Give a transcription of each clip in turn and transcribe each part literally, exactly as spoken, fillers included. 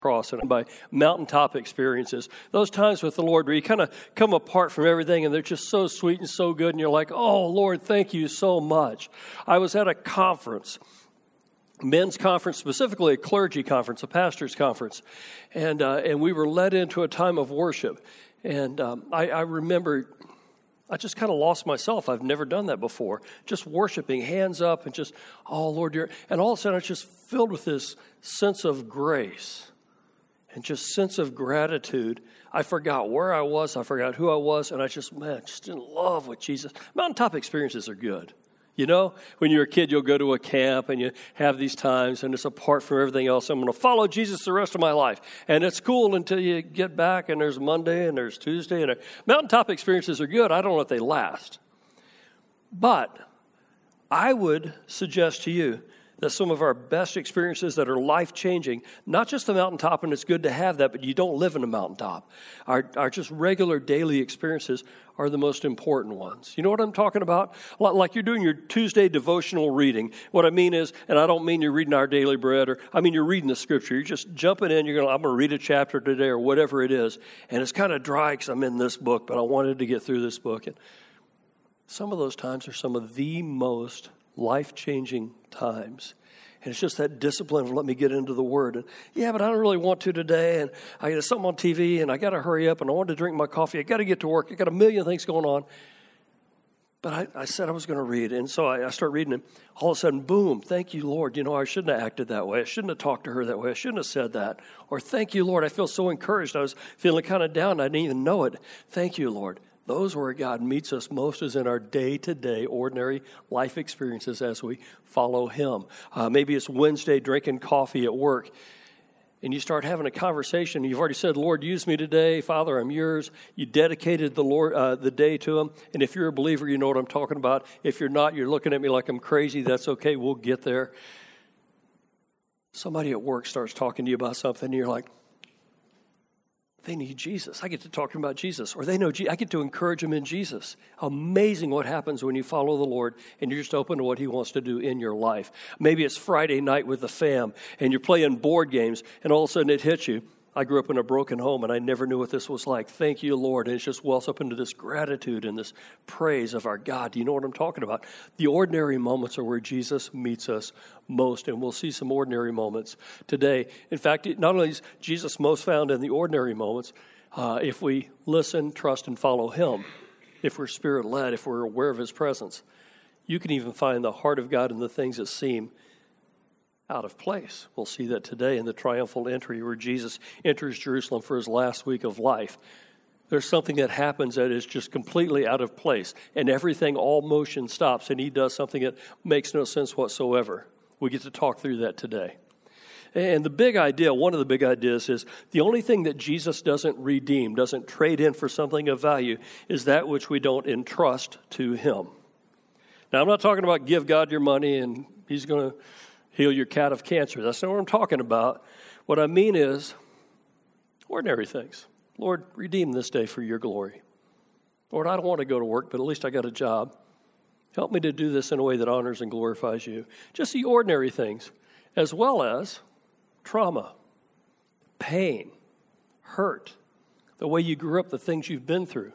cross and by mountaintop experiences. Those times with the Lord where you kind of come apart from everything and they're just so sweet and so good and you're like, oh, Lord, thank you so much. I was at a conference, men's conference, specifically a clergy conference, a pastor's conference, and uh, and we were led into a time of worship. And um, I, I remember I just kind of lost myself. I've never done that before. Just worshiping, hands up, and just, oh, Lord, you're... And all of a sudden I was just filled with this sense of grace. And just sense of gratitude. I forgot where I was. I forgot who I was. And I just, man, just in love with Jesus. Mountaintop experiences are good. You know, when you're a kid, you'll go to a camp and you have these times and it's apart from everything else. I'm going to follow Jesus the rest of my life. And it's cool until you get back and there's Monday and there's Tuesday. And mountaintop experiences are good. I don't know if they last. But I would suggest to you that some of our best experiences that are life-changing, not just the mountaintop, and it's good to have that, but you don't live in a mountaintop. Our, our just regular daily experiences are the most important ones. You know what I'm talking about? Like you're doing your Tuesday devotional reading. What I mean is, and I don't mean you're reading Our Daily Bread, or I mean you're reading the Scripture. You're just jumping in. You're going, I'm going to read a chapter today or whatever it is. And it's kind of dry because I'm in this book, but I wanted to get through this book. And some of those times are some of the most life-changing times. And it's just that discipline of let me get into the Word. And yeah, but I don't really want to today. And I got something on T V, and I got to hurry up, and I want to drink my coffee. I got to get to work. I got a million things going on. But I, I said I was going to read, and so I, I start reading it. All of a sudden, boom, thank you, Lord. You know, I shouldn't have acted that way. I shouldn't have talked to her that way. I shouldn't have said that. Or thank you, Lord. I feel so encouraged. I was feeling kind of down. I didn't even know it. Thank you, Lord. Those where God meets us most is in our day-to-day, ordinary life experiences as we follow Him. Uh, maybe it's Wednesday drinking coffee at work, and you start having a conversation. You've already said, Lord, use me today. Father, I'm yours. You dedicated the Lord uh, the day to Him. And if you're a believer, you know what I'm talking about. If you're not, you're looking at me like I'm crazy. That's okay. We'll get there. Somebody at work starts talking to you about something, and you're like, they need Jesus. I get to talk to them about Jesus. Or they know Je- I get to encourage them in Jesus. Amazing what happens when you follow the Lord and you're just open to what He wants to do in your life. Maybe it's Friday night with the fam and you're playing board games and all of a sudden it hits you. I grew up in a broken home and I never knew what this was like. Thank you, Lord. And it just wells up into this gratitude and this praise of our God. Do you know what I'm talking about? The ordinary moments are where Jesus meets us most, and we'll see some ordinary moments today. In fact, not only is Jesus most found in the ordinary moments, uh, if we listen, trust, and follow Him, if we're Spirit-led, if we're aware of His presence, you can even find the heart of God in the things that seem out of place. We'll see that today in the triumphal entry where Jesus enters Jerusalem for His last week of life. There's something that happens that is just completely out of place, and everything, all motion stops, and He does something that makes no sense whatsoever. We get to talk through that today. And the big idea, one of the big ideas is the only thing that Jesus doesn't redeem, doesn't trade in for something of value, is that which we don't entrust to Him. Now, I'm not talking about give God your money and He's going to heal your cat of cancer. That's not what I'm talking about. What I mean is ordinary things. Lord, redeem this day for your glory. Lord, I don't want to go to work, but at least I got a job. Help me to do this in a way that honors and glorifies you. Just the ordinary things, as well as trauma, pain, hurt, the way you grew up, the things you've been through.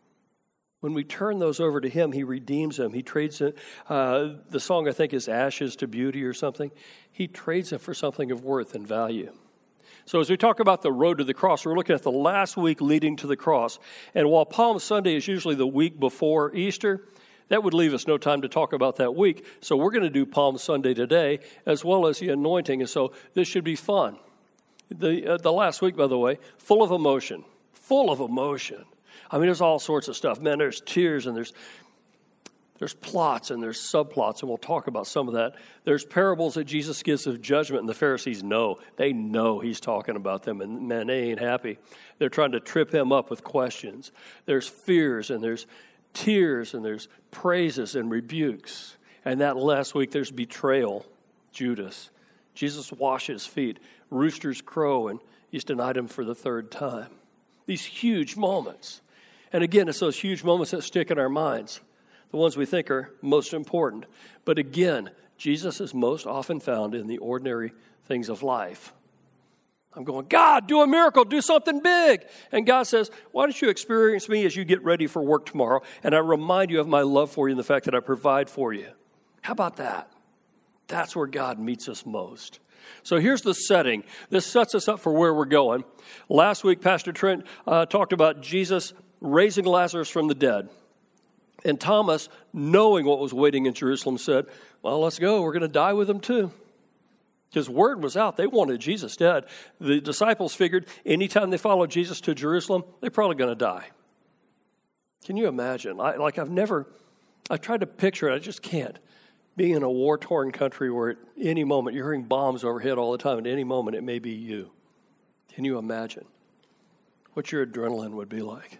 When we turn those over to Him, He redeems them. He trades it. Uh, the song, I think, is Ashes to Beauty or something. He trades them for something of worth and value. So as we talk about the road to the cross, we're looking at the last week leading to the cross. And while Palm Sunday is usually the week before Easter, that would leave us no time to talk about that week. So we're going to do Palm Sunday today, as well as the anointing. And so this should be fun. The, uh, the last week, by the way, full of emotion. Full of emotion. I mean, there's all sorts of stuff. Man, there's tears and there's there's plots and there's subplots, and we'll talk about some of that. There's parables that Jesus gives of judgment, and the Pharisees know. They know He's talking about them, and man, they ain't happy. They're trying to trip Him up with questions. There's fears and there's tears and there's praises and rebukes. And that last week, there's betrayal, Judas. Jesus washes feet. Roosters crow, and He's denied Him for the third time. These huge moments. And again, it's those huge moments that stick in our minds, the ones we think are most important. But again, Jesus is most often found in the ordinary things of life. I'm going, God, do a miracle, do something big. And God says, why don't you experience me as you get ready for work tomorrow? And I remind you of my love for you and the fact that I provide for you. How about that? That's where God meets us most. So here's the setting. This sets us up for where we're going. Last week, Pastor Trent uh, talked about Jesus raising Lazarus from the dead. And Thomas, knowing what was waiting in Jerusalem, said, well, let's go. We're going to die with him too. Because word was out. They wanted Jesus dead. The disciples figured anytime they followed Jesus to Jerusalem, they're probably going to die. Can you imagine? I, like I've never, I've tried to picture it. I just can't. Being in a war-torn country where at any moment you're hearing bombs overhead all the time. At any moment it may be you. Can you imagine what your adrenaline would be like?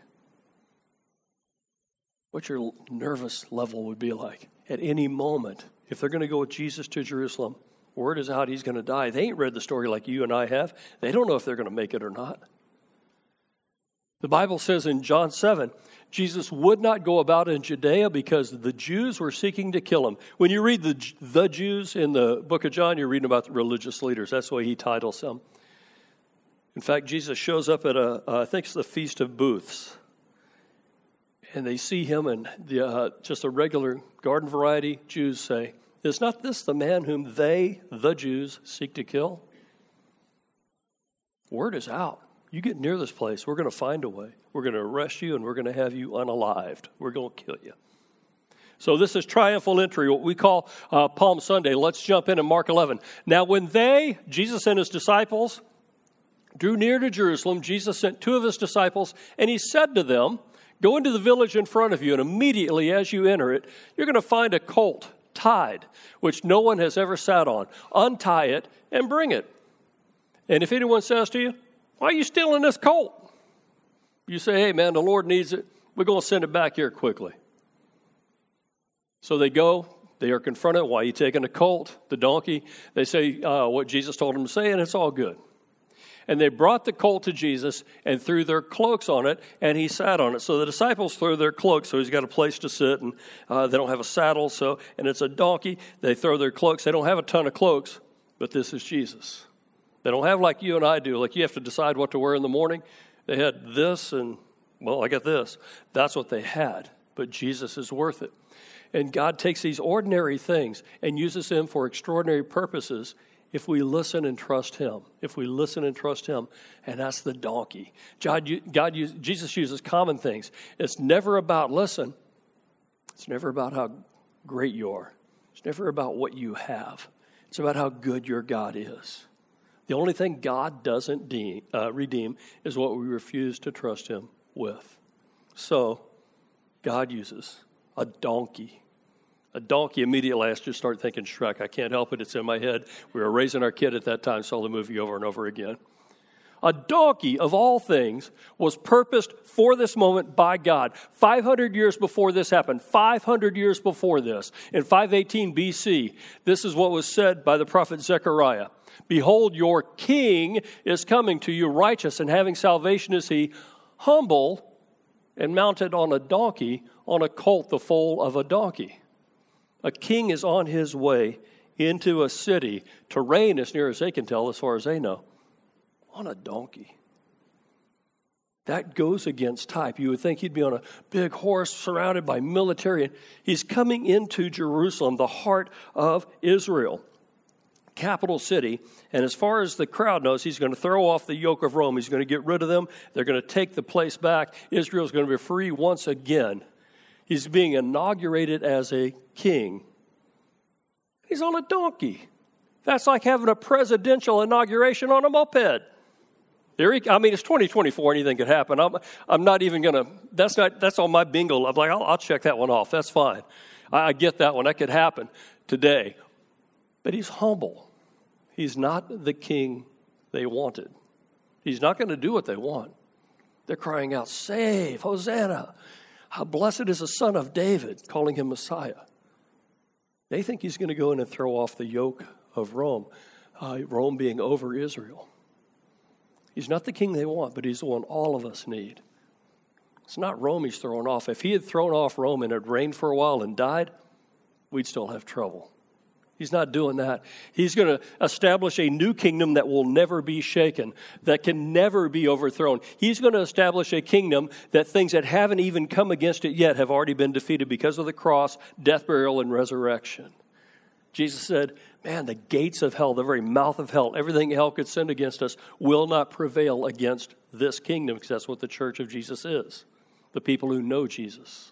What your nervous level would be like at any moment if they're going to go with Jesus to Jerusalem? Word is out he's going to die. They ain't read the story like you and I have. They don't know if they're going to make it or not. The Bible says in John seven, Jesus would not go about in Judea because the Jews were seeking to kill him. When you read the, the Jews in the book of John, you're reading about the religious leaders. That's the way he titles them. In fact, Jesus shows up at a, uh, I think it's the Feast of Booths. And they see him and the, uh, just a regular garden variety Jews say, is not this the man whom they, the Jews, seek to kill? Word is out. You get near this place, we're going to find a way. We're going to arrest you and we're going to have you unalived. We're going to kill you. So this is triumphal entry, what we call uh, Palm Sunday. Let's jump in in Mark eleven. Now when they, Jesus and his disciples, drew near to Jerusalem, Jesus sent two of his disciples and he said to them, go into the village in front of you and immediately as you enter it, you're going to find a colt tied, which no one has ever sat on. Untie it and bring it. And if anyone says to you, why are you stealing this colt? You say, hey, man, the Lord needs it. We're going to send it back here quickly. So they go. They are confronted. Why are you taking a colt, the donkey? They say uh, what Jesus told them to say, and it's all good. And they brought the colt to Jesus and threw their cloaks on it, and he sat on it. So the disciples throw their cloaks, so he's got a place to sit, and uh, they don't have a saddle, so and it's a donkey. They throw their cloaks. They don't have a ton of cloaks, but this is Jesus. They don't have like you and I do, like you have to decide what to wear in the morning. They had this, and, well, I got this. That's what they had, but Jesus is worth it. And God takes these ordinary things and uses them for extraordinary purposes if we listen and trust him, if we listen and trust him, and that's the donkey. God, God, Jesus uses common things. It's never about, listen, it's never about how great you are. It's never about what you have. It's about how good your God is. The only thing God doesn't de- uh, redeem is what we refuse to trust him with. So, God uses a donkey. A donkey, immediately I just start thinking Shrek. I can't help it. It's in my head. We were raising our kid at that time, saw the movie over and over again. A donkey, of all things, was purposed for this moment by God. five hundred years before this happened, five hundred years before this, in five eighteen B C, this is what was said by the prophet Zechariah. Behold, your king is coming to you, righteous and having salvation is he, humble and mounted on a donkey, on a colt, the foal of a donkey. A king is on his way into a city to reign, as near as they can tell, as far as they know, on a donkey. That goes against type. You would think he'd be on a big horse surrounded by military. He's coming into Jerusalem, the heart of Israel, capital city. And as far as the crowd knows, he's going to throw off the yoke of Rome. He's going to get rid of them. They're going to take the place back. Israel's going to be free once again. He's being inaugurated as a king. He's on a donkey. That's like having a presidential inauguration on a moped. There he, I mean, it's twenty twenty-four. Anything could happen. I'm, I'm not even going to, that's not, that's on my bingo. I'm like, I'll, I'll check that one off. That's fine. I, I get that one. That could happen today. But he's humble. He's not the king they wanted. He's not going to do what they want. They're crying out, save, Hosanna. How blessed is the son of David, calling him Messiah. They think he's going to go in and throw off the yoke of Rome, uh, Rome being over Israel. He's not the king they want, but he's the one all of us need. It's not Rome he's throwing off. If he had thrown off Rome and had reigned for a while and died, we'd still have trouble. He's not doing that. He's going to establish a new kingdom that will never be shaken, that can never be overthrown. He's going to establish a kingdom that things that haven't even come against it yet have already been defeated because of the cross, death, burial, and resurrection. Jesus said, man, the gates of hell, the very mouth of hell, everything hell could send against us will not prevail against this kingdom, because that's what the church of Jesus is, the people who know Jesus.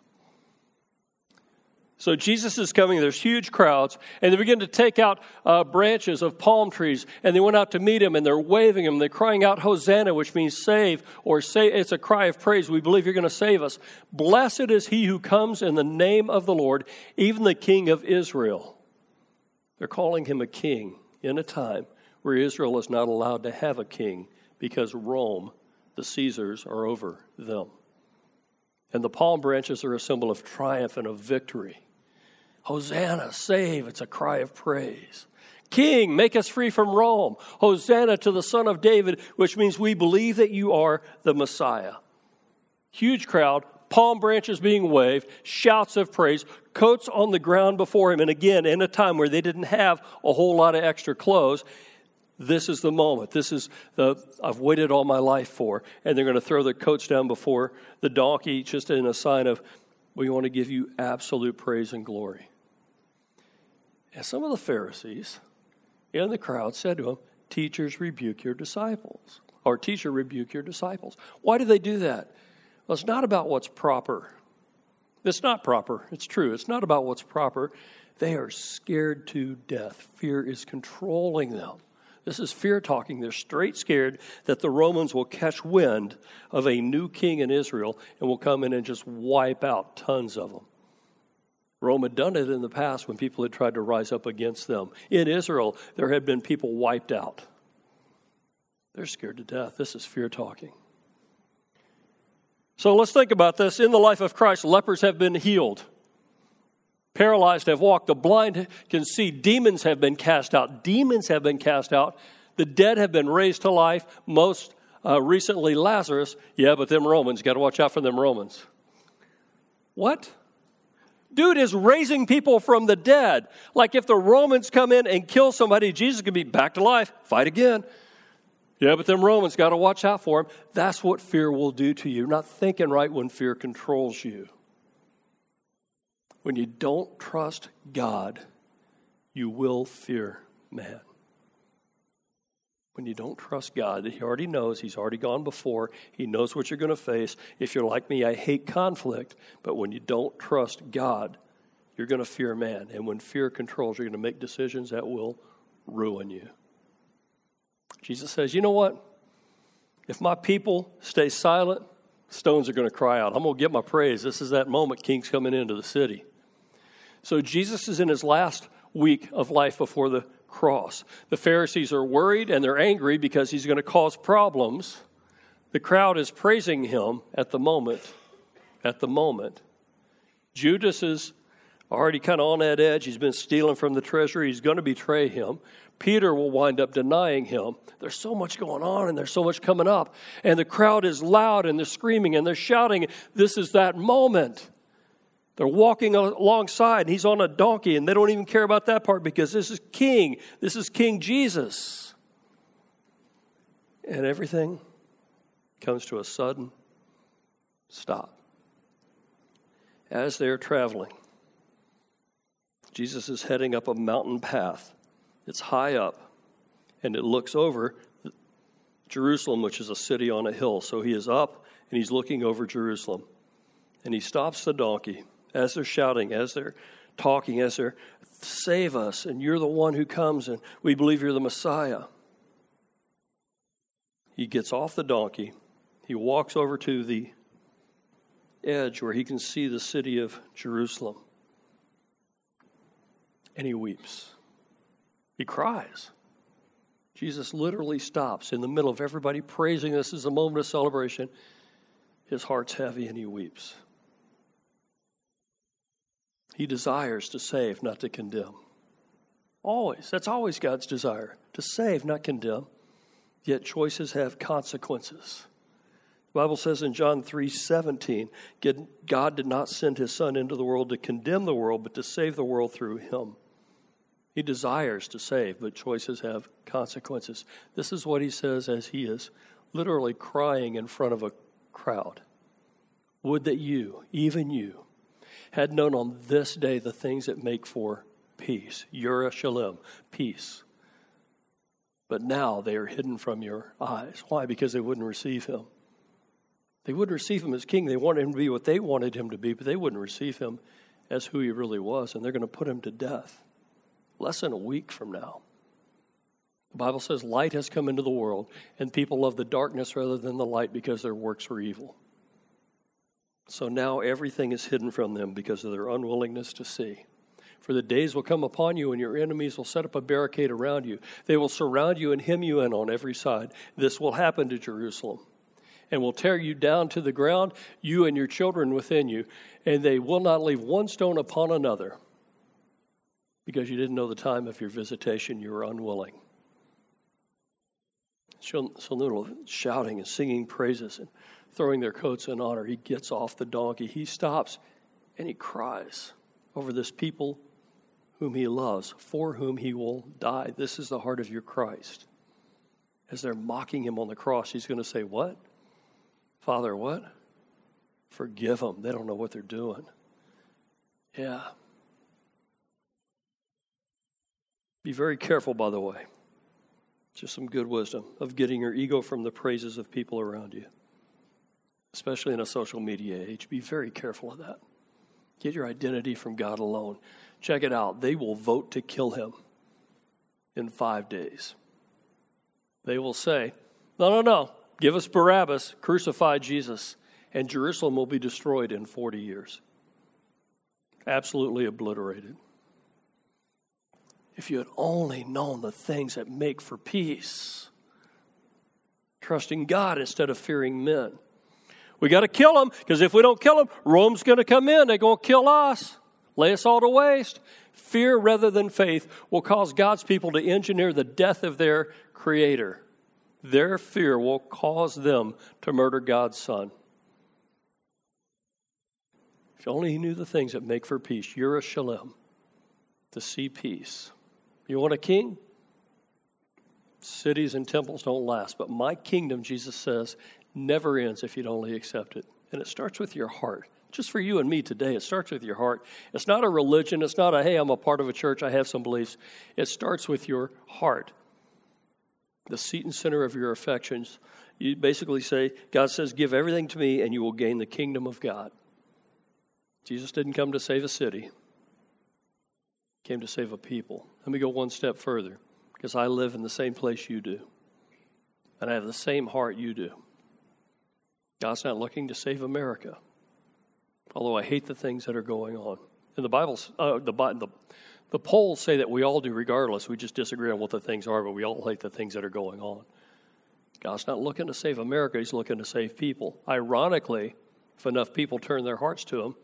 So Jesus is coming. There's huge crowds, and they begin to take out uh, branches of palm trees, and they went out to meet him, and they're waving him. They're crying out, Hosanna, which means save, or say it's a cry of praise. We believe you're going to save us. Blessed is he who comes in the name of the Lord, even the King of Israel. They're calling him a king in a time where Israel is not allowed to have a king because Rome, the Caesars, are over them. And the palm branches are a symbol of triumph and of victory. Hosanna, save, it's a cry of praise. King, make us free from Rome. Hosanna to the Son of David, which means we believe that you are the Messiah. Huge crowd, palm branches being waved, shouts of praise, coats on the ground before him. And again, in a time where they didn't have a whole lot of extra clothes, this is the moment. This is the I've waited all my life for. And they're going to throw their coats down before the donkey just in a sign of, we want to give you absolute praise and glory. And some of the Pharisees in the crowd said to him, teachers, rebuke your disciples. Or teacher, rebuke your disciples. Why do they do that? Well, it's not about what's proper. It's not proper. It's true. It's not about what's proper. They are scared to death. Fear is controlling them. This is fear talking. They're straight scared that the Romans will catch wind of a new king in Israel and will come in and just wipe out tons of them. Rome had done it in the past when people had tried to rise up against them. In Israel, there had been people wiped out. They're scared to death. This is fear talking. So let's think about this. In the life of Christ, lepers have been healed. Paralyzed have walked. The blind can see. Demons have been cast out. Demons have been cast out. The dead have been raised to life. Most uh, recently, Lazarus. Yeah, but them Romans, got to watch out for them Romans. What? Dude is raising people from the dead. Like if the Romans come in and kill somebody, Jesus can be back to life, fight again. Yeah, but them Romans, got to watch out for them. That's what fear will do to you. You're not thinking right when fear controls you. When you don't trust God, you will fear man. When you don't trust God, He already knows. He's already gone before. He knows what you're going to face. If you're like me, I hate conflict. But when you don't trust God, you're going to fear man. And when fear controls, you're going to make decisions that will ruin you. Jesus says, you know what? If my people stay silent, stones are going to cry out. I'm going to get my praise. This is that moment King's coming into the city. So Jesus is in his last week of life before the cross. The Pharisees are worried and they're angry because he's going to cause problems. The crowd is praising him at the moment. At the moment. Judas is already kind of on that edge. He's been stealing from the treasury. He's going to betray him. Peter will wind up denying him. There's so much going on and there's so much coming up. And the crowd is loud and they're screaming and they're shouting. This is that moment. They're walking alongside, and he's on a donkey, and they don't even care about that part because this is King. This is King Jesus. And everything comes to a sudden stop. As they're traveling, Jesus is heading up a mountain path. It's high up, and it looks over Jerusalem, which is a city on a hill. So he is up, and he's looking over Jerusalem. And he stops the donkey. As they're shouting, as they're talking, as they're, save us, and you're the one who comes, and we believe you're the Messiah. He gets off the donkey. He walks over to the edge where he can see the city of Jerusalem. And he weeps. He cries. Jesus literally stops in the middle of everybody praising this as a moment of celebration. His heart's heavy and he weeps. He desires to save, not to condemn. Always. That's always God's desire. To save, not condemn. Yet choices have consequences. The Bible says in John three seventeen, God did not send his Son into the world to condemn the world, but to save the world through him. He desires to save, but choices have consequences. This is what he says as he is literally crying in front of a crowd. Would that you, even you, had known on this day the things that make for peace. Yura Shalom, peace. But now they are hidden from your eyes. Why? Because they wouldn't receive him. They wouldn't receive him as king. They wanted him to be what they wanted him to be, but they wouldn't receive him as who he really was, and they're going to put him to death less than a week from now. The Bible says light has come into the world, and people love the darkness rather than the light because their works were evil. So now everything is hidden from them because of their unwillingness to see. For the days will come upon you, and your enemies will set up a barricade around you. They will surround you and hem you in on every side. This will happen to Jerusalem, and will tear you down to the ground, you and your children within you, and they will not leave one stone upon another, because you didn't know the time of your visitation, you were unwilling. So, so little shouting and singing praises and throwing their coats in honor. He gets off the donkey. He stops and he cries over this people whom he loves, for whom he will die. This is the heart of your Christ. As they're mocking him on the cross, he's going to say, what? Father, what? Forgive them. They don't know what they're doing. Yeah. Be very careful, by the way. Just some good wisdom of getting your ego from the praises of people around you, especially in a social media age. Be very careful of that. Get your identity from God alone. Check it out. They will vote to kill him in five days. They will say, no, no, no. Give us Barabbas, crucify Jesus, and Jerusalem will be destroyed in forty years. Absolutely obliterated. If you had only known the things that make for peace, trusting God instead of fearing men. We got to kill them, because if we don't kill them, Rome's going to come in. They're going to kill us, lay us all to waste. Fear rather than faith will cause God's people to engineer the death of their Creator. Their fear will cause them to murder God's Son. If only he knew the things that make for peace. Yura Shalom, to see peace. You want a king? Cities and temples don't last, but my kingdom, Jesus says, never ends if you'd only accept it. And it starts with your heart. Just for you and me today, it starts with your heart. It's not a religion. It's not a, hey, I'm a part of a church, I have some beliefs. It starts with your heart. The seat and center of your affections. You basically say, God says, give everything to me and you will gain the kingdom of God. Jesus didn't come to save a city. He came to save a people. Let me go one step further, because I live in the same place you do. And I have the same heart you do. God's not looking to save America, although I hate the things that are going on. And the Bible's, uh, the, the The polls say that we all do regardless. We just disagree on what the things are, but we all hate the things that are going on. God's not looking to save America. He's looking to save people. Ironically, if enough people turn their hearts to him,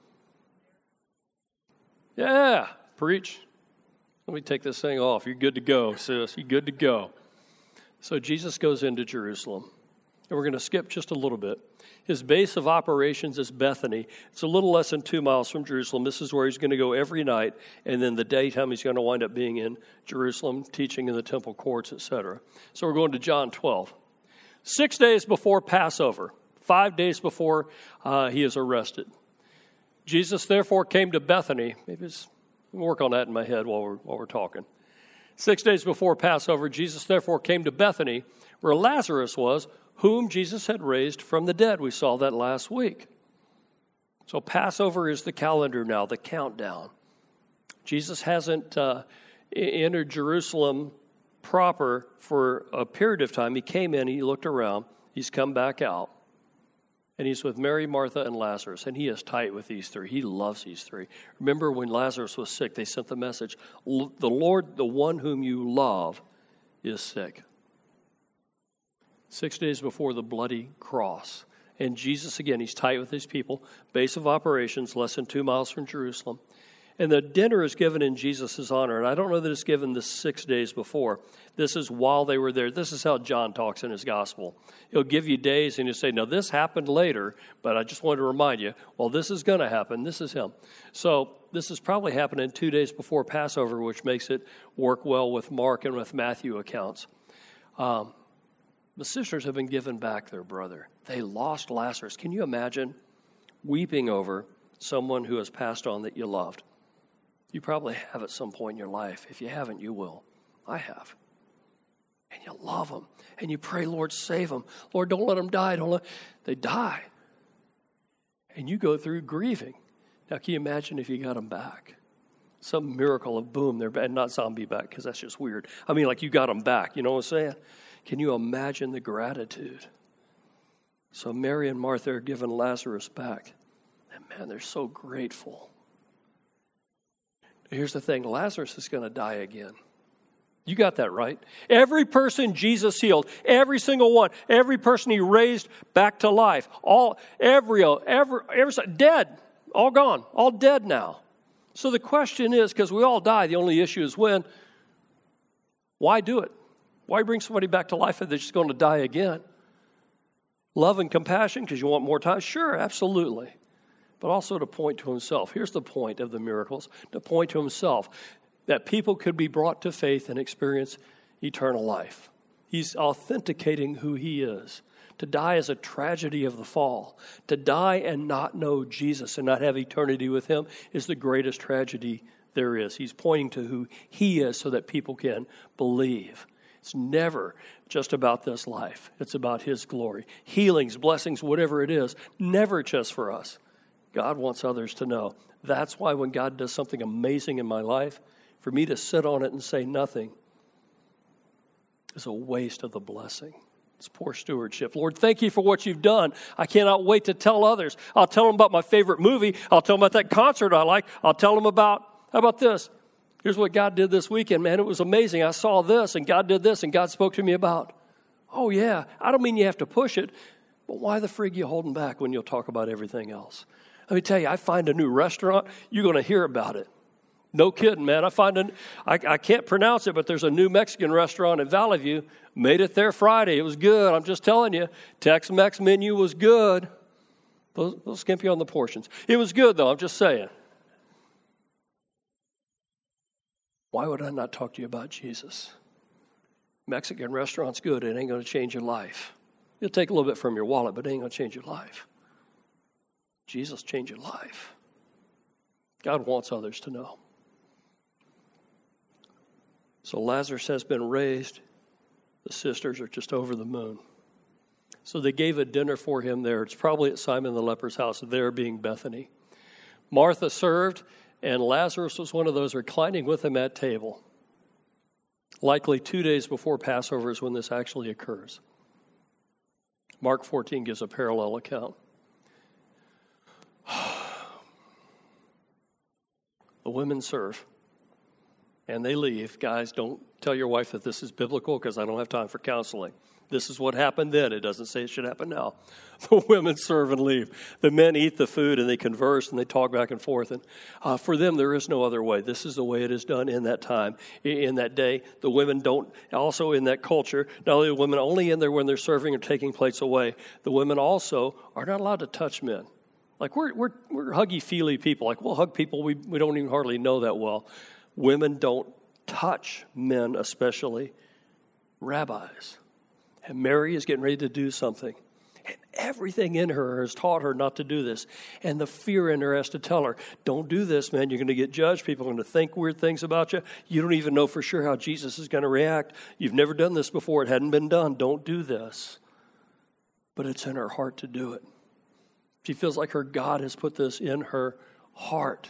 yeah, preach. Let me take this thing off. You're good to go, sis. You're good to go. So Jesus goes into Jerusalem. And we're going to skip just a little bit. His base of operations is Bethany. It's a little less than two miles from Jerusalem. This is where he's going to go every night. And then the daytime he's going to wind up being in Jerusalem, teaching in the temple courts, et cetera. So we're going to John twelve. Six days before Passover, five days before uh, he is arrested. Jesus therefore came to Bethany. Maybe it's, we'll work on that in my head while we're, while we're talking. Six days before Passover, Jesus therefore came to Bethany, where Lazarus was, whom Jesus had raised from the dead. We saw that last week. So Passover is the calendar now, the countdown. Jesus hasn't uh, entered Jerusalem proper for a period of time. He came in, he looked around, he's come back out, and he's with Mary, Martha, and Lazarus, and he is tight with these three. He loves these three. Remember when Lazarus was sick, they sent the message, the Lord, the one whom you love, is sick. Six days before the bloody cross. And Jesus, again, he's tight with his people. Base of operations, less than two miles from Jerusalem. And the dinner is given in Jesus' honor. And I don't know that it's given the six days before. This is while they were there. This is how John talks in his gospel. He'll give you days and he'll say, no, this happened later, but I just wanted to remind you, well, this is going to happen. This is him. So this is probably happening two days before Passover, which makes it work well with Mark and with Matthew accounts. Um, the sisters have been given back their brother. They lost Lazarus. Can you imagine weeping over someone who has passed on that you loved? You probably have at some point in your life. If you haven't, you will. I have. And you love them. And you pray, Lord, save them. Lord, don't let them die. Don't let... They die. And you go through grieving. Now, can you imagine if you got them back? Some miracle of boom, they're back. Not zombie back, because that's just weird. I mean, like you got them back. You know what I'm saying? Can you imagine the gratitude? So Mary and Martha are giving Lazarus back. And man, they're so grateful. Here's the thing. Lazarus is going to die again. You got that right. Every person Jesus healed, every single one, every person he raised back to life, all, every, every, every, dead, all gone, all dead now. So the question is, because we all die, the only issue is when, why do it? Why bring somebody back to life if they're just going to die again? Love and compassion because you want more time? Sure, absolutely. But also to point to himself. Here's the point of the miracles, to point to himself, that people could be brought to faith and experience eternal life. He's authenticating who he is. To die is a tragedy of the fall. To die and not know Jesus and not have eternity with him is the greatest tragedy there is. He's pointing to who he is so that people can believe. It's never just about this life. It's about his glory. Healings, blessings, whatever it is, never just for us. God wants others to know. That's why when God does something amazing in my life, for me to sit on it and say nothing is a waste of the blessing. It's poor stewardship. Lord, thank you for what you've done. I cannot wait to tell others. I'll tell them about my favorite movie. I'll tell them about that concert I like. I'll tell them about, how about this? Here's what God did this weekend, man. It was amazing. I saw this, and God did this, and God spoke to me about. Oh, yeah. I don't mean you have to push it, but why the frig you holding back when you'll talk about everything else? Let me tell you, I find a new restaurant, you're going to hear about it. No kidding, man. I find an, I, I can't pronounce it, but there's a new Mexican restaurant in Valley View. Made it there Friday. It was good. I'm just telling you. Tex-Mex menu was good. A little skimpy on the portions. It was good, though. I'm just saying. Why would I not talk to you about Jesus? Mexican restaurant's good. It ain't going to change your life. It'll take a little bit from your wallet, but it ain't going to change your life. Jesus changed your life. God wants others to know. So Lazarus has been raised. The sisters are just over the moon. So they gave a dinner for him there. It's probably at Simon the leper's house, there being Bethany. Martha served, and Lazarus was one of those reclining with him at table. Likely two days before Passover is when this actually occurs. Mark fourteen gives a parallel account. The women serve, and they leave. Guys, don't tell your wife that this is biblical because I don't have time for counseling. This is what happened then. It doesn't say it should happen now. The women serve and leave. The men eat the food, and they converse, and they talk back and forth. And uh, for them, there is no other way. This is the way it is done in that time, in that day. The women don't, also in that culture, not only the women only in there when they're serving or taking plates away, the women also are not allowed to touch men. Like, we're we're we're huggy-feely people. Like, we'll hug people we, we don't even hardly know that well. Women don't touch men, especially rabbis. And Mary is getting ready to do something. And everything in her has taught her not to do this. And the fear in her has to tell her, don't do this, man. You're going to get judged. People are going to think weird things about you. You don't even know for sure how Jesus is going to react. You've never done this before. It hadn't been done. Don't do this. But it's in her heart to do it. She feels like her God has put this in her heart.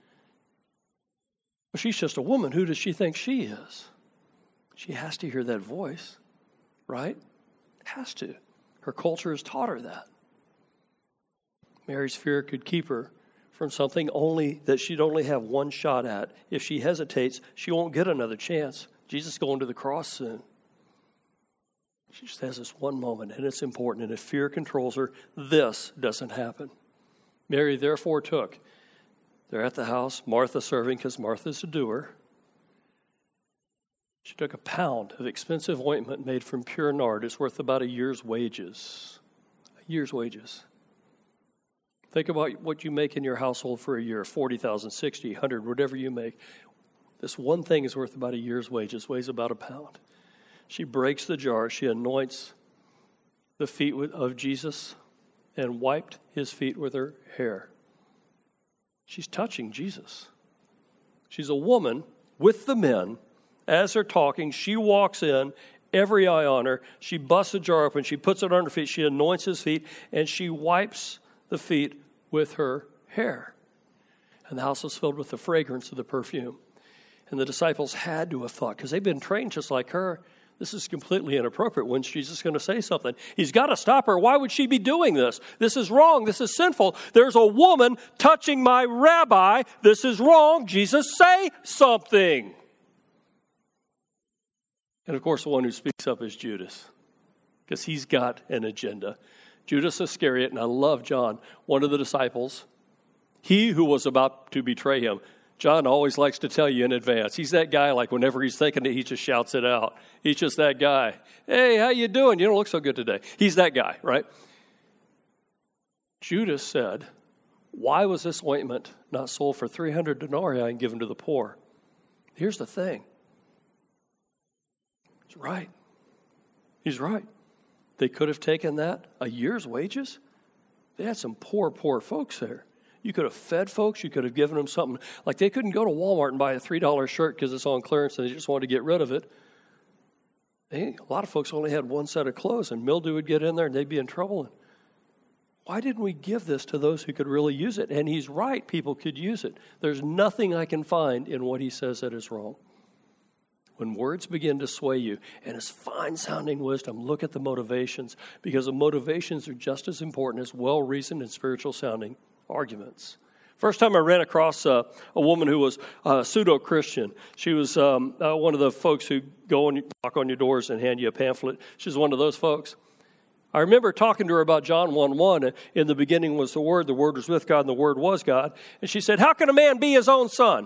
But she's just a woman. Who does she think she is? She has to hear that voice, right? Has to. Her culture has taught her that. Mary's fear could keep her from something only that she'd only have one shot at. If she hesitates, she won't get another chance. Jesus is going to the cross soon. She just has this one moment, and it's important. And if fear controls her, this doesn't happen. Mary therefore took. They're at the house, Martha serving because Martha's a doer. She took a pound of expensive ointment made from pure nard. It's worth about a year's wages. A year's wages. Think about what you make in your household for a year, forty thousand, sixty, one hundred, whatever you make. This one thing is worth about a year's wages, weighs about a pound. She breaks the jar. She anoints the feet of Jesus and wiped his feet with her hair. She's touching Jesus. She's a woman with the men. As they're talking, she walks in, every eye on her. She busts the jar open. She puts it on her feet. She anoints his feet, and she wipes the feet with her hair. And the house was filled with the fragrance of the perfume. And the disciples had to have thought, because they've been trained just like her, this is completely inappropriate. When's Jesus going to say something? He's got to stop her. Why would she be doing this? This is wrong. This is sinful. There's a woman touching my rabbi. This is wrong. Jesus, say something. And of course, the one who speaks up is Judas, because he's got an agenda. Judas Iscariot, and I love John, one of the disciples, he who was about to betray him. John always likes to tell you in advance. He's that guy, like whenever he's thinking it, he just shouts it out. He's just that guy. Hey, how you doing? You don't look so good today. He's that guy, right? Judas said, why was this ointment not sold for three hundred denarii and given to the poor? Here's the thing. He's right. He's right. They could have taken that, a year's wages. They had some poor, poor folks there. You could have fed folks. You could have given them something. Like they couldn't go to Walmart and buy a three dollar shirt because it's on clearance and they just wanted to get rid of it. They, a lot of folks only had one set of clothes, and mildew would get in there and they'd be in trouble. Why didn't we give this to those who could really use it? And he's right, people could use it. There's nothing I can find in what he says that is wrong. When words begin to sway you, and it's fine-sounding wisdom, look at the motivations, because the motivations are just as important as well-reasoned and spiritual-sounding arguments. First time I ran across uh, a woman who was uh, pseudo-Christian. She was um, uh, one of the folks who go and knock on your doors and hand you a pamphlet. She was one of those folks. I remember talking to her about John one one. And in the beginning was the Word, the Word was with God, and the Word was God. And she said, how can a man be his own son?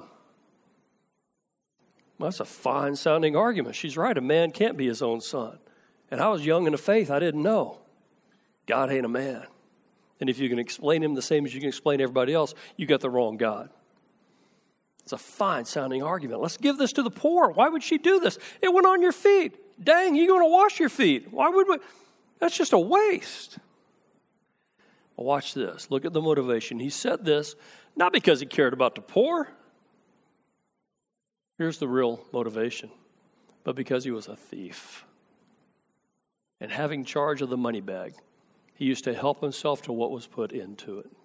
Well, that's a fine-sounding argument. She's right. A man can't be his own son. And I was young in the faith. I didn't know. God ain't a man. And if you can explain him the same as you can explain everybody else, you got the wrong God. It's a fine-sounding argument. Let's give this to the poor. Why would she do this? It went on your feet. Dang, you're going to wash your feet. Why would we? That's just a waste. Well, watch this. Look at the motivation. He said this not because he cared about the poor. Here's the real motivation. But because he was a thief. And having charge of the money bag, he used to help himself to what was put into it.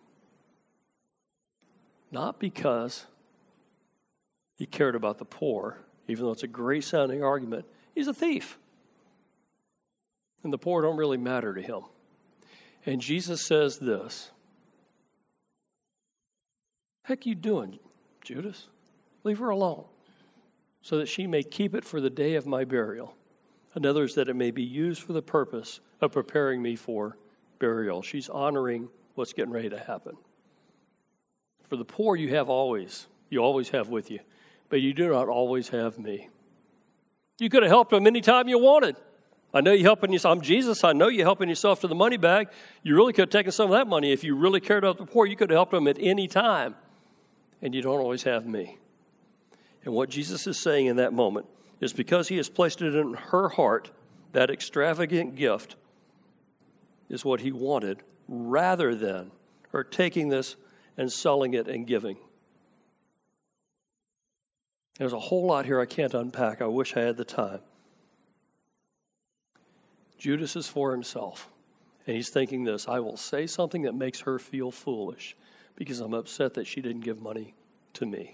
Not because he cared about the poor, even though it's a great sounding argument. He's a thief. And the poor don't really matter to him. And Jesus says this. Heck you doing, Judas? Leave her alone, so that she may keep it for the day of my burial. In others, that it may be used for the purpose of preparing me for burial. She's honoring what's getting ready to happen. For the poor you have always, you always have with you, but you do not always have me. You could have helped them anytime you wanted. I know you're helping yourself. I'm Jesus. I know you're helping yourself to the money bag. You really could have taken some of that money. If you really cared about the poor, you could have helped them at any time. And you don't always have me. And what Jesus is saying in that moment is because he has placed it in her heart, that extravagant gift is what he wanted, rather than her taking this and selling it and giving. There's a whole lot here I can't unpack. I wish I had the time. Judas is for himself, and he's thinking this, I will say something that makes her feel foolish because I'm upset that she didn't give money to me.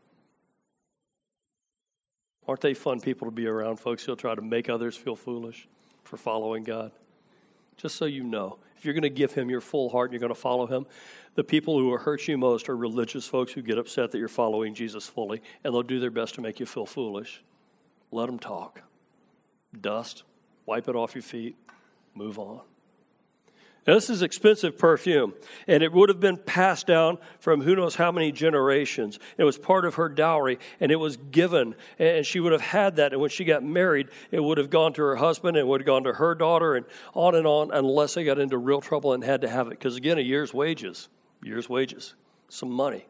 Aren't they fun people to be around, folks who'll try to make others feel foolish for following God? Just so you know, if you're going to give him your full heart and you're going to follow him, the people who will hurt you most are religious folks who get upset that you're following Jesus fully, and they'll do their best to make you feel foolish. Let them talk. Dust. Wipe it off your feet. Move on. Now, this is expensive perfume, and it would have been passed down from who knows how many generations. It was part of her dowry, and it was given, and she would have had that. And when she got married, it would have gone to her husband, and it would have gone to her daughter, and on and on, unless they got into real trouble and had to have it. Because, again, a year's wages. year's wages, some money.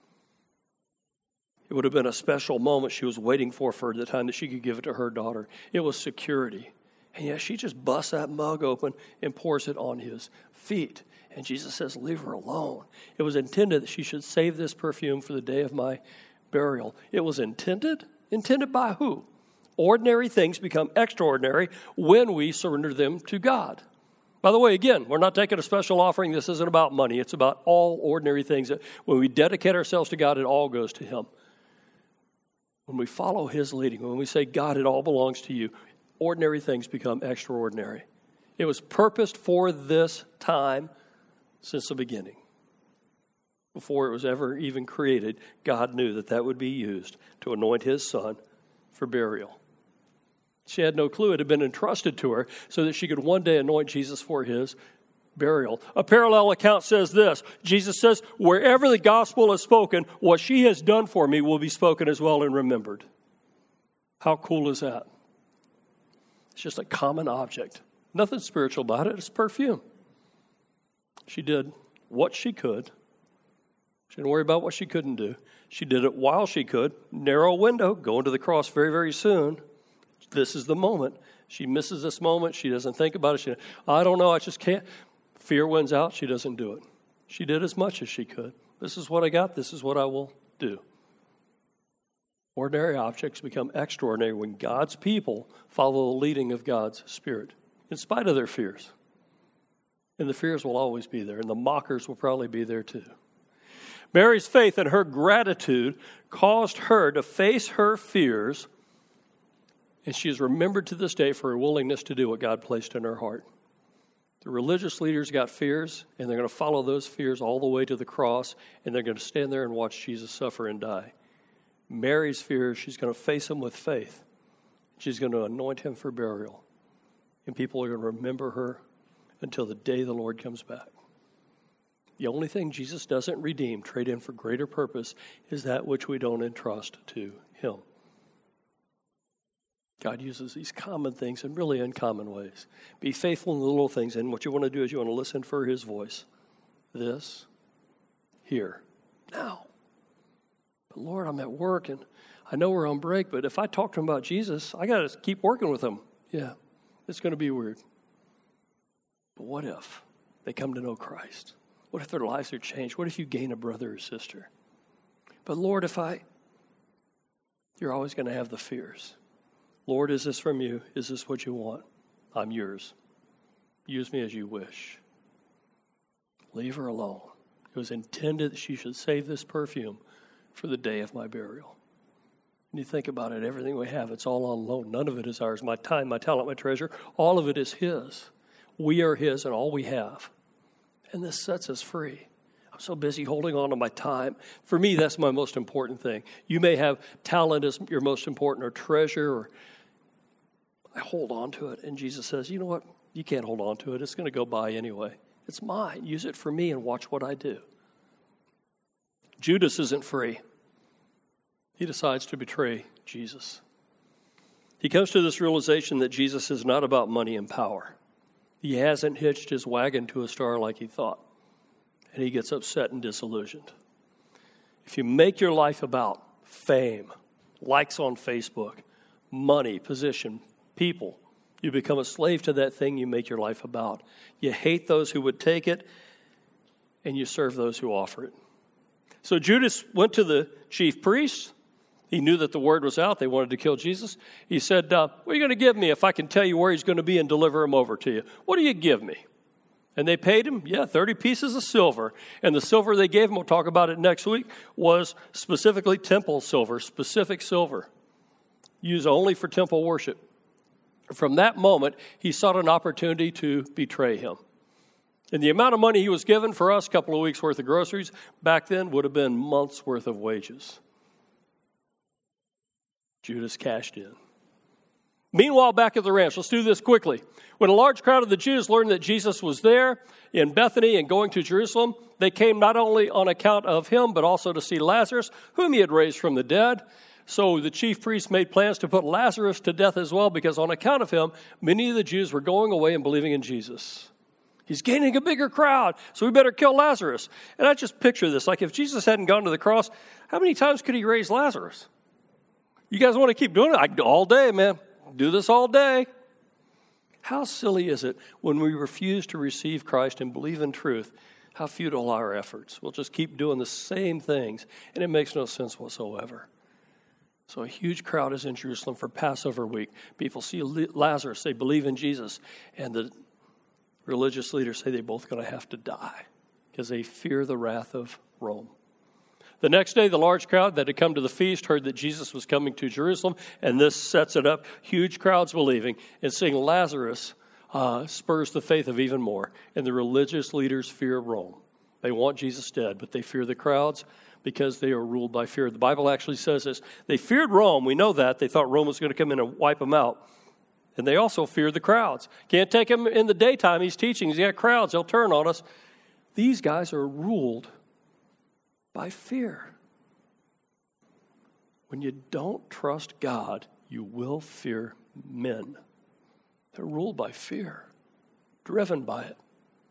It would have been a special moment she was waiting for for the time that she could give it to her daughter. It was security. And yet she just busts that mug open and pours it on his feet. And Jesus says, leave her alone. It was intended that she should save this perfume for the day of my burial. It was intended? Intended by who? Ordinary things become extraordinary when we surrender them to God. By the way, again, we're not taking a special offering. This isn't about money. It's about all ordinary things. That when we dedicate ourselves to God, it all goes to him. When we follow his leading, when we say, God, it all belongs to you, ordinary things become extraordinary. It was purposed for this time since the beginning. Before it was ever even created, God knew that that would be used to anoint his son for burial. She had no clue it had been entrusted to her so that she could one day anoint Jesus for his burial. A parallel account says this. Jesus says, wherever the gospel is spoken, what she has done for me will be spoken as well and remembered. How cool is that? It's just a common object. Nothing spiritual about it. It's perfume. She did what she could. She didn't worry about what she couldn't do. She did it while she could. Narrow window, going to the cross very, very soon. This is the moment. She misses this moment. She doesn't think about it. She, I don't know. I just can't. Fear wins out. She doesn't do it. She did as much as she could. This is what I got. This is what I will do. Ordinary objects become extraordinary when God's people follow the leading of God's Spirit, in spite of their fears. And the fears will always be there, and the mockers will probably be there too. Mary's faith and her gratitude caused her to face her fears, and she is remembered to this day for her willingness to do what God placed in her heart. The religious leaders got fears, and they're going to follow those fears all the way to the cross, and they're going to stand there and watch Jesus suffer and die. Mary's fears, she's going to face him with faith. She's going to anoint him for burial, and people are going to remember her until the day the Lord comes back. The only thing Jesus doesn't redeem, trade in for greater purpose, is that which we don't entrust to him. God uses these common things in really uncommon ways. Be faithful in the little things, and what you want to do is you want to listen for his voice. This, here, now. But Lord, I'm at work, and I know we're on break, but if I talk to him about Jesus, I got to keep working with him. Yeah, it's going to be weird. But what if they come to know Christ? What if their lives are changed? What if you gain a brother or sister? But Lord, if I, you're always going to have the fears. Lord, is this from you? Is this what you want? I'm yours. Use me as you wish. Leave her alone. It was intended that she should save this perfume for the day of my burial. And you think about it, everything we have, it's all on loan. None of it is ours. My time, my talent, my treasure, all of it is his. We are his and all we have. And this sets us free. I'm so busy holding on to my time. For me, that's my most important thing. You may have talent as your most important or treasure, or I hold on to it. And Jesus says, you know what? You can't hold on to it. It's going to go by anyway. It's mine. Use it for me and watch what I do. Judas isn't free. He decides to betray Jesus. He comes to this realization that Jesus is not about money and power. He hasn't hitched his wagon to a star like he thought. And he gets upset and disillusioned. If you make your life about fame, likes on Facebook, money, position, people, you become a slave to that thing you make your life about. You hate those who would take it, and you serve those who offer it. So Judas went to the chief priests. He knew that the word was out. They wanted to kill Jesus. He said, uh, what are you going to give me if I can tell you where he's going to be and deliver him over to you? What do you give me? And they paid him, yeah, thirty pieces of silver. And the silver they gave him, we'll talk about it next week, was specifically temple silver, specific silver, used only for temple worship. From that moment, he sought an opportunity to betray him. And the amount of money he was given for us, a couple of weeks' worth of groceries, back then would have been months' worth of wages. Judas cashed in. Meanwhile, back at the ranch, let's do this quickly. When a large crowd of the Jews learned that Jesus was there in Bethany and going to Jerusalem, they came not only on account of him, but also to see Lazarus, whom he had raised from the dead. So the chief priests made plans to put Lazarus to death as well, because on account of him, many of the Jews were going away and believing in Jesus. He's gaining a bigger crowd, so we better kill Lazarus. And I just picture this, like if Jesus hadn't gone to the cross, how many times could he raise Lazarus? You guys want to keep doing it? I, all day, man. Do this all day. How silly is it when we refuse to receive Christ and believe in truth? How futile are our efforts. We'll just keep doing the same things, and it makes no sense whatsoever. So a huge crowd is in Jerusalem for Passover week. People see Lazarus, they believe in Jesus, and the religious leaders say they're both going to have to die because they fear the wrath of Rome. The next day, the large crowd that had come to the feast heard that Jesus was coming to Jerusalem, and this sets it up. Huge crowds believing, and seeing Lazarus uh, spurs the faith of even more. And the religious leaders fear Rome. They want Jesus dead, but they fear the crowds because they are ruled by fear. The Bible actually says this. They feared Rome. We know that. They thought Rome was going to come in and wipe them out. And they also feared the crowds. Can't take him in the daytime. He's teaching. He's got crowds. They'll turn on us. These guys are ruled by fear. When you don't trust God, you will fear men. They're ruled by fear, driven by it.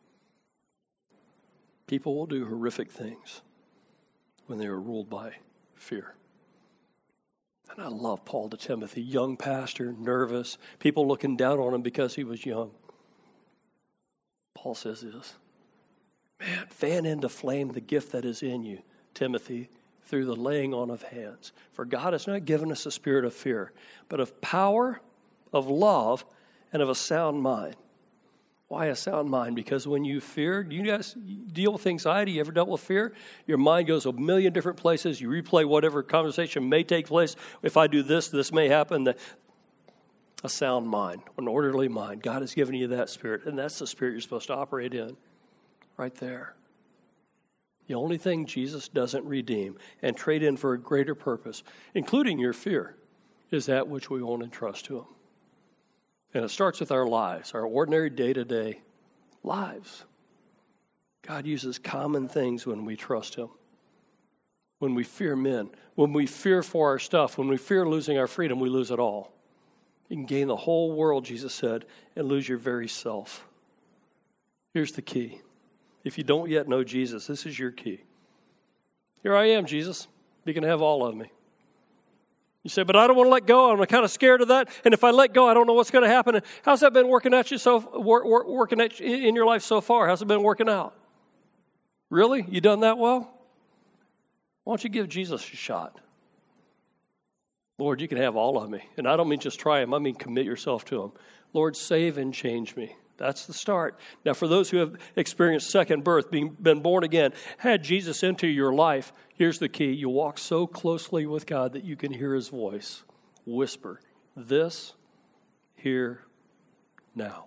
People will do horrific things when they are ruled by fear. And I love Paul to Timothy, young pastor, nervous, people looking down on him because he was young. Paul says this, man, fan into flame the gift that is in you, Timothy, through the laying on of hands. For God has not given us a spirit of fear, but of power, of love, and of a sound mind. Why a sound mind? Because when you fear, do you guys deal with anxiety? You ever dealt with fear? Your mind goes a million different places. You replay whatever conversation may take place. If I do this, this may happen. A sound mind, an orderly mind. God has given you that spirit, and that's the spirit you're supposed to operate in. Right there. The only thing Jesus doesn't redeem and trade in for a greater purpose, including your fear, is that which we won't entrust to him. And it starts with our lives, our ordinary day-to-day lives. God uses common things when we trust him. When we fear men, when we fear for our stuff, when we fear losing our freedom, we lose it all. You can gain the whole world, Jesus said, and lose your very self. Here's the key. If you don't yet know Jesus, this is your key. Here I am, Jesus. You can have all of me. You say, but I don't want to let go. I'm kind of scared of that. And if I let go, I don't know what's going to happen. How's that been working at you so wor- wor- working at you in your life so far? How's it been working out? Really? You done that well? Why don't you give Jesus a shot? Lord, you can have all of me. And I don't mean just try him. I mean commit yourself to him. Lord, save and change me. That's the start. Now, for those who have experienced second birth, being been born again, had Jesus into your life, here's the key. You walk so closely with God that you can hear his voice whisper, this, here, now.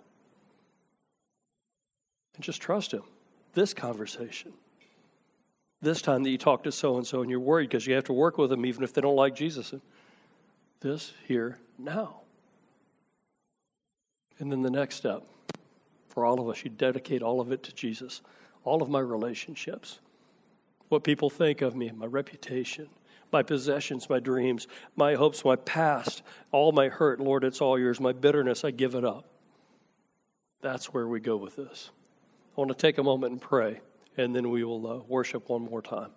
And just trust him. This conversation. This time that you talk to so-and-so and you're worried because you have to work with them even if they don't like Jesus. This, here, now. And then the next step. For all of us, you dedicate all of it to Jesus. All of my relationships. What people think of me, my reputation, my possessions, my dreams, my hopes, my past, all my hurt. Lord, it's all yours. My bitterness, I give it up. That's where we go with this. I want to take a moment and pray, and then we will uh, worship one more time.